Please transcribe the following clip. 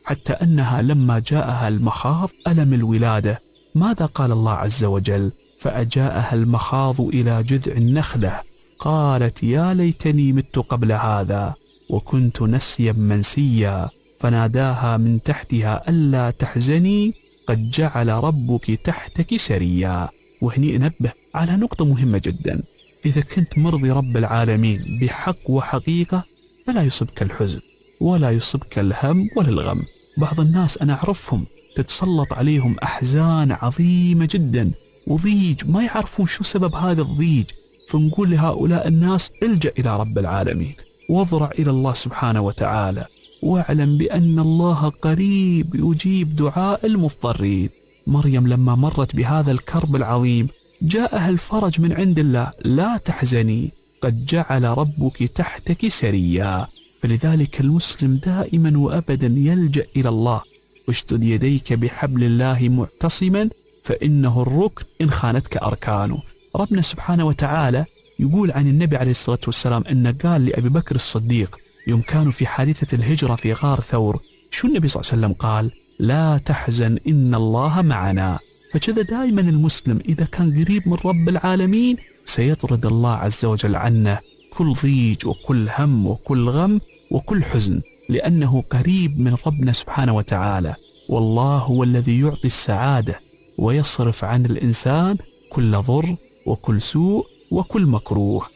حتى أنها لما جاءها المخاض ألم الولادة ماذا قال الله عز وجل؟ فأجاءها المخاض إلى جذع النخلة قالت يا ليتني مت قبل هذا وكنت نسيا منسيا، فناداها من تحتها ألا تحزني قد جعل ربك تحتك سريا. وهني ننبه على نقطة مهمة جدا، إذا كنت مرضي رب العالمين بحق وحقيقة فلا يصبك الحزن ولا يصبك الهم ولا الغم. بعض الناس أنا أعرفهم تتسلط عليهم أحزان عظيمة جدا وضيج ما يعرفون شو سبب هذا الضيج، فنقول لهؤلاء الناس الجأ إلى رب العالمين واضرع إلى الله سبحانه وتعالى، واعلم بأن الله قريب يجيب دعاء المضطرين. مريم لما مرت بهذا الكرب العظيم جاءها الفرج من عند الله، لا تحزني قد جعل ربك تحتك سريا. فلذلك المسلم دائما وأبدا يلجأ إلى الله، واشدد يديك بحبل الله معتصما فإنه الركن إن خانتك أركانه. ربنا سبحانه وتعالى يقول عن النبي عليه الصلاة والسلام أنه قال لأبي بكر الصديق يوم كانوا في حادثة الهجرة في غار ثور، شو النبي صلى الله عليه وسلم قال؟ لا تحزن إن الله معنا. فكذا دائما المسلم إذا كان قريب من رب العالمين سيطرد الله عز وجل عنه كل ضيج وكل هم وكل غم وكل حزن، لأنه قريب من ربنا سبحانه وتعالى. والله هو الذي يعطي السعادة ويصرف عن الإنسان كل ضر وكل سوء وكل مكروه.